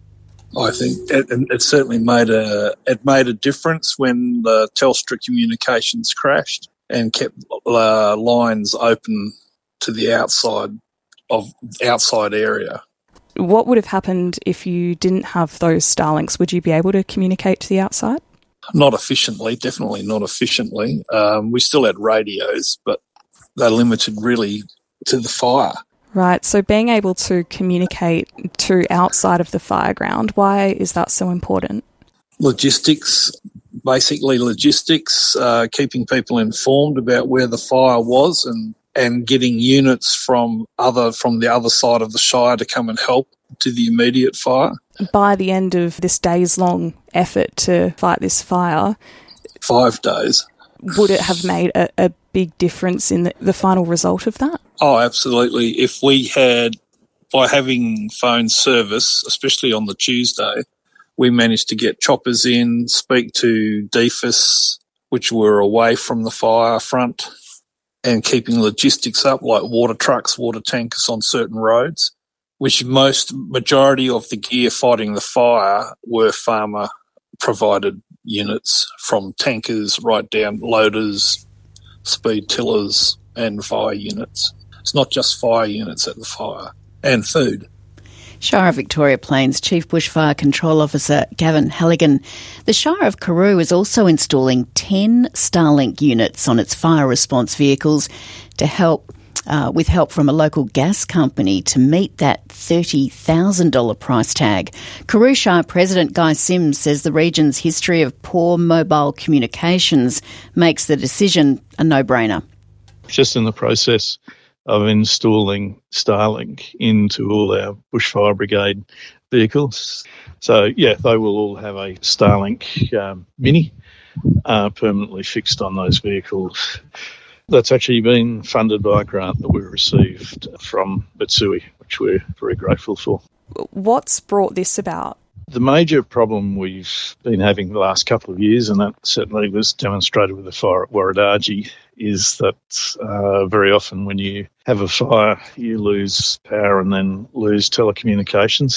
I think it, it certainly made a it made a difference when the Telstra communications crashed and kept uh, lines open to the outside of outside area. What would have happened if you didn't have those Starlinks? Would you be able to communicate to the outside? Not efficiently, definitely not efficiently. Um, we still had radios, but they're limited really to the fire. Right, so being able to communicate to outside of the fireground, why is that so important? Logistics, basically logistics, uh, keeping people informed about where the fire was and, and getting units from other from the other side of the Shire to come and help to the immediate fire. By the end of this days-long effort to fight this fire... Five days. Would it have made a, a big difference in the, the final result of that? Oh, absolutely. If we had, by having phone service, especially on the Tuesday, we managed to get choppers in, speak to D F I S, which were away from the fire front, and keeping logistics up, like water trucks, water tankers on certain roads, which most, majority of the gear fighting the fire were farmer-provided units, from tankers right down loaders, speed tillers and fire units. It's not just fire units at the fire, and food. Shire of Victoria Plains Chief Bushfire Control Officer Gavin Halligan. The Shire of Karoo is also installing ten Starlink units on its fire response vehicles to help uh, with help from a local gas company to meet that thirty thousand dollars price tag. Karoo Shire President Guy Sims says the region's history of poor mobile communications makes the decision a no-brainer. Just in the process of installing Starlink into all our bushfire brigade vehicles. So, yeah, they will all have a Starlink um, Mini uh, permanently fixed on those vehicles. That's actually been funded by a grant that we received from Mitsui, which we're very grateful for. What's brought this about? The major problem we've been having the last couple of years, and that certainly was demonstrated with the fire at Warradaji, is that uh, very often when you have a fire, you lose power and then lose telecommunications,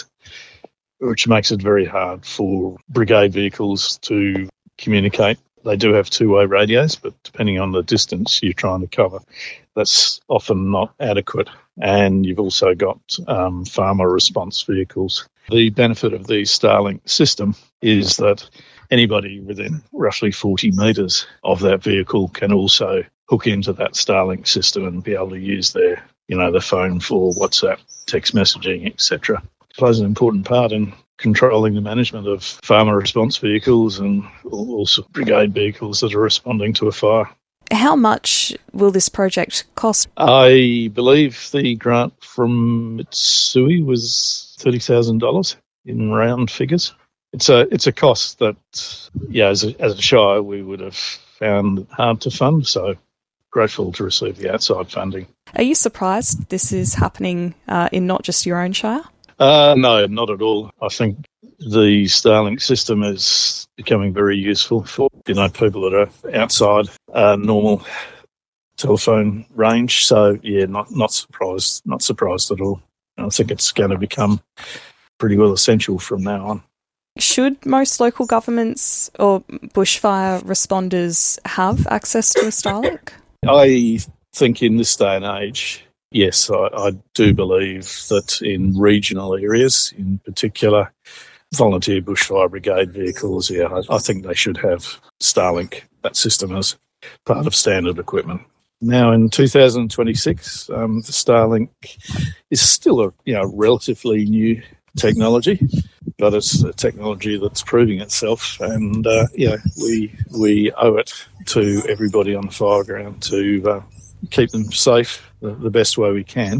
which makes it very hard for brigade vehicles to communicate. They do have two-way radios, but depending on the distance you're trying to cover, that's often not adequate. And you've also got um, farmer response vehicles. The benefit of the Starlink system is that anybody within roughly forty metres of that vehicle can also hook into that Starlink system and be able to use their, you know, the phone for WhatsApp, text messaging, et cetera. It plays an important part in controlling the management of farmer response vehicles and also brigade vehicles that are responding to a fire. How much will this project cost? I believe the grant from Mitsui was thirty thousand dollars in round figures. It's a it's a cost that, yeah, as a, as a shire we would have found hard to fund, so grateful to receive the outside funding. Are you surprised this is happening uh, in not just your own shire? Uh, no, not at all. I think the Starlink system is becoming very useful for, you know, people that are outside uh, normal telephone range. So, yeah, not not surprised, not surprised at all. I think it's going to become pretty well essential from now on. Should most local governments or bushfire responders have access to a Starlink? I think in this day and age, yes, I, I do believe that in regional areas, in particular, volunteer bushfire brigade vehicles, yeah, I, I think they should have Starlink, that system, as part of standard equipment. Now in two thousand twenty-six, um, the Starlink is still a you know relatively new technology, but it's a technology that's proving itself, and uh, yeah, we we owe it to everybody on the fireground to uh, keep them safe the, the best way we can,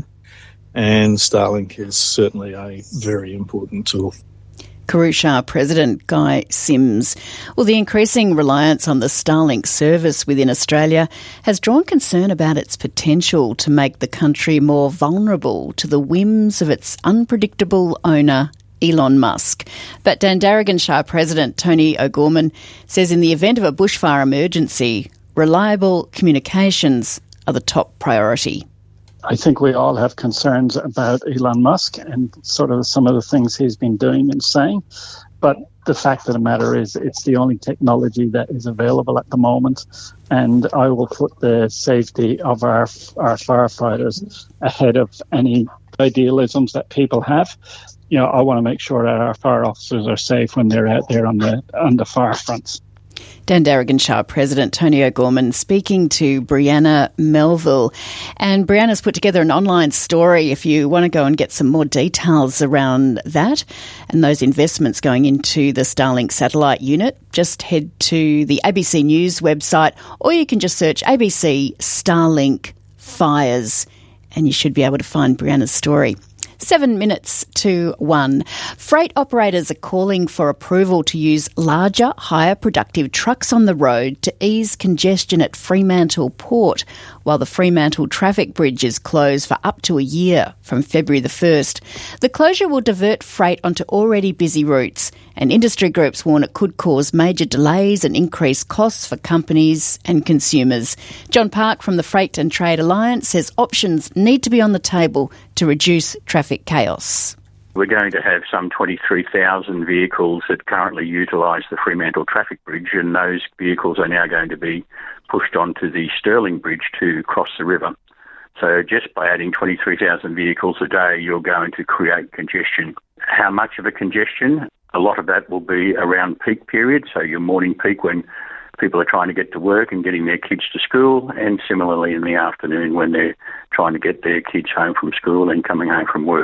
and Starlink is certainly a very important tool. Karoo Shah President Guy Sims. Well, the increasing reliance on the Starlink service within Australia has drawn concern about its potential to make the country more vulnerable to the whims of its unpredictable owner, Elon Musk. But Dandaragan Shah President Tony O'Gorman says in the event of a bushfire emergency, reliable communications are the top priority. I think we all have concerns about Elon Musk and sort of some of the things he's been doing and saying. But the fact of the matter is it's the only technology that is available at the moment. And I will put the safety of our our firefighters ahead of any idealisms that people have. You know, I want to make sure that our fire officers are safe when they're out there on the on the fire fronts. Dandaragan Shah President Tony O'Gorman speaking to Brianna Melville. And Brianna's put together an online story if you want to go and get some more details around that and those investments going into the Starlink satellite unit. Just head to the A B C News website, or you can just search A B C Starlink Fires and you should be able to find Brianna's story. Seven minutes to one. Freight operators are calling for approval to use larger, higher productive trucks on the road to ease congestion at Fremantle Port, while the Fremantle Traffic Bridge is closed for up to a year from February the first. The closure will divert freight onto already busy routes, and industry groups warn it could cause major delays and increased costs for companies and consumers. John Park from the Freight and Trade Alliance says options need to be on the table to reduce traffic chaos. We're going to have some twenty-three thousand vehicles that currently utilise the Fremantle Traffic Bridge, and those vehicles are now going to be pushed onto the Stirling Bridge to cross the river. So just by adding twenty-three thousand vehicles a day, you're going to create congestion. How much of a congestion? A lot of that will be around peak period, so your morning peak when people are trying to get to work and getting their kids to school, and similarly in the afternoon when they're trying to get their kids home from school and coming home from work.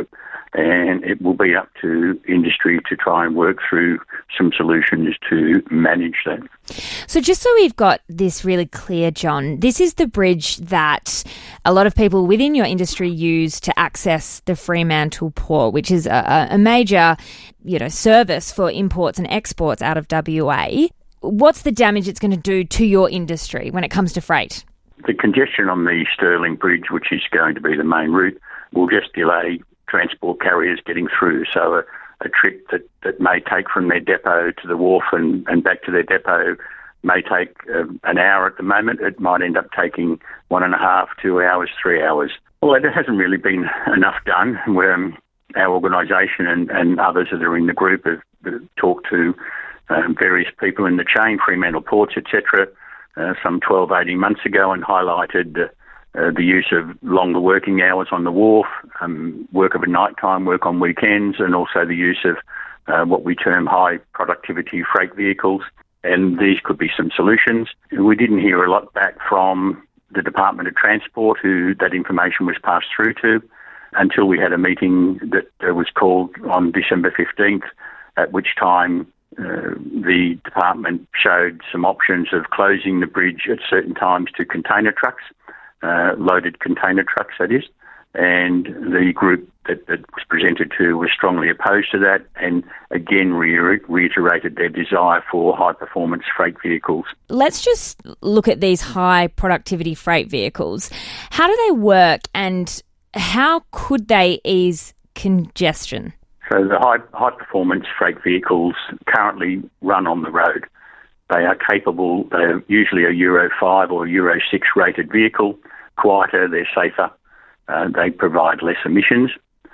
and it will be up to industry to try and work through some solutions to manage that. So just so we've got this really clear, John, this is the bridge that a lot of people within your industry use to access the Fremantle Port, which is a, a major, you know, service for imports and exports out of W A. What's the damage it's going to do to your industry when it comes to freight? The congestion on the Stirling Bridge, which is going to be the main route, will just delay transport carriers getting through. So a, a trip that, that may take from their depot to the wharf and, and back to their depot may take uh, an hour at the moment. It might end up taking one and a half, two hours, three hours. Well, there hasn't really been enough done. Where um, our organisation and, and others that are in the group have, have talked to um, various people in the chain, Fremantle Ports, et cetera, uh, some twelve, eighteen months ago, and highlighted uh, Uh, the use of longer working hours on the wharf, um, work of a night time, work on weekends, and also the use of uh, what we term high productivity freight vehicles. And these could be some solutions. We didn't hear a lot back from the Department of Transport, who that information was passed through to, until we had a meeting that uh, was called on December fifteenth, at which time uh, the department showed some options of closing the bridge at certain times to container trucks. Uh, loaded container trucks, that is, and the group that, that was presented to was strongly opposed to that, and again re- reiterated their desire for high-performance freight vehicles. Let's just look at these high-productivity freight vehicles. How do they work, and how could they ease congestion? So the high, high-performance freight vehicles currently run on the road. They are capable, they're usually a Euro five or Euro six rated vehicle, quieter, they're safer, uh, they provide less emissions.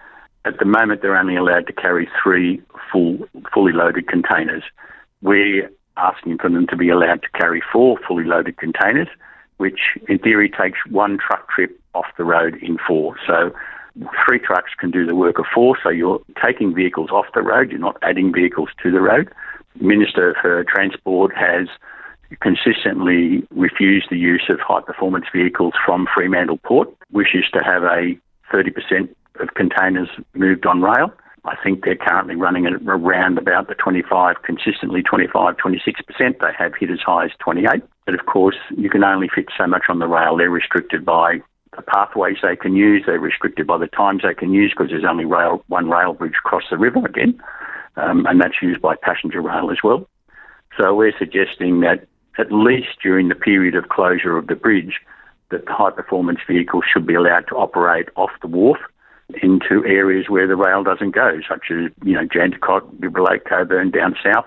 At the moment, they're only allowed to carry three full, fully loaded containers. We're asking for them to be allowed to carry four fully loaded containers, which in theory takes one truck trip off the road in four. So three trucks can do the work of four, so you're taking vehicles off the road, you're not adding vehicles to the road. Minister for Transport has consistently refused the use of high-performance vehicles from Fremantle Port, wishes to have a thirty percent of containers moved on rail. I think they're currently running at around about the twenty-five, consistently twenty-five, twenty-six percent. They have hit as high as twenty-eight. But of course, you can only fit so much on the rail. They're restricted by the pathways they can use. They're restricted by the times they can use because there's only rail, one rail bridge across the river again. Um, and that's used by passenger rail as well. So we're suggesting that at least during the period of closure of the bridge, that the high-performance vehicles should be allowed to operate off the wharf into areas where the rail doesn't go, such as, you know, Jandakot, River Lake, Coburn, down south.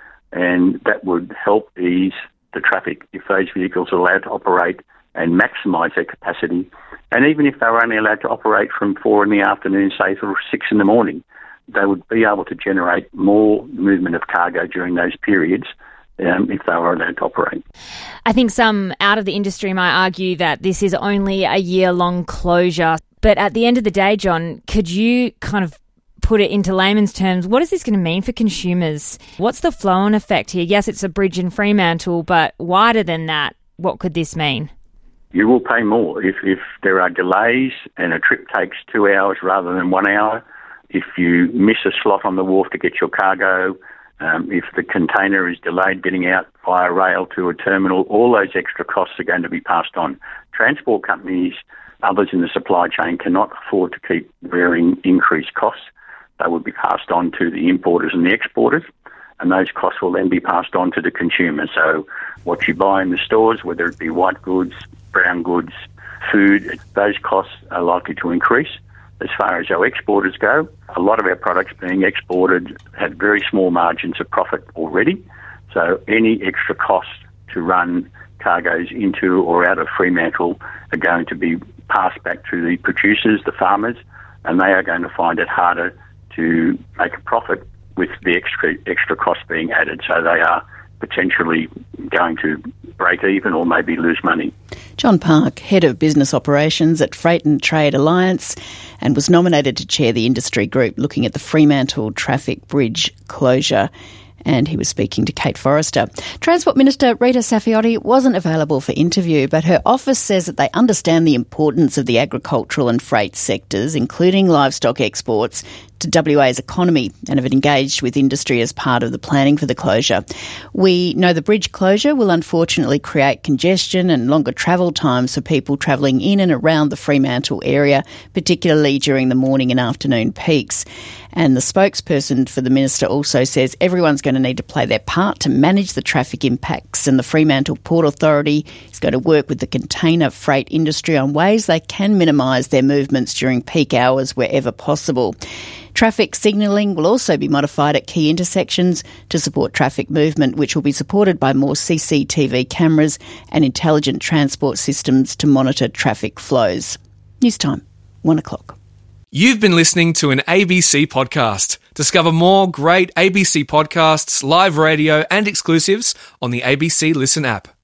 And that would help ease the traffic if those vehicles are allowed to operate and maximise their capacity. And even if they were only allowed to operate from four in the afternoon, say, till six in the morning, they would be able to generate more movement of cargo during those periods um, if they were allowed to operate. I think some out of the industry might argue that this is only a year-long closure. But at the end of the day, John, could you kind of put it into layman's terms, what is this going to mean for consumers? What's the flow-on effect here? Yes, it's a bridge in Fremantle, but wider than that, what could this mean? You will pay more if, if there are delays and a trip takes two hours rather than one hour. If you miss a slot on the wharf to get your cargo, um, if the container is delayed getting out via rail to a terminal, all those extra costs are going to be passed on. Transport companies, others in the supply chain, cannot afford to keep bearing increased costs. They would be passed on to the importers and the exporters, and those costs will then be passed on to the consumer. So what you buy in the stores, whether it be white goods, brown goods, food, those costs are likely to increase. As far as our exporters go, a lot of our products being exported have very small margins of profit already. So any extra cost to run cargoes into or out of Fremantle are going to be passed back to the producers, the farmers, and they are going to find it harder to make a profit with the extra extra cost being added. So they are potentially going to break even or maybe lose money. John Park, Head of Business Operations at Freight and Trade Alliance, and was nominated to chair the industry group looking at the Fremantle Traffic Bridge closure And he was speaking to Kate Forrester. Transport Minister Rita Saffioti wasn't available for interview, but her office says that they understand the importance of the agricultural and freight sectors, including livestock exports, to W A's economy, and have engaged with industry as part of the planning for the closure. We know the bridge closure will unfortunately create congestion and longer travel times for people travelling in and around the Fremantle area, particularly during the morning and afternoon peaks. And the spokesperson for the minister also says everyone's going to need to play their part to manage the traffic impacts, and the Fremantle Port Authority is going to work with the container freight industry on ways they can minimise their movements during peak hours wherever possible. Traffic signalling will also be modified at key intersections to support traffic movement, which will be supported by more C C T V cameras and intelligent transport systems to monitor traffic flows. News time, one o'clock. You've been listening to an A B C podcast. Discover more great A B C podcasts, live radio and exclusives on the A B C Listen app.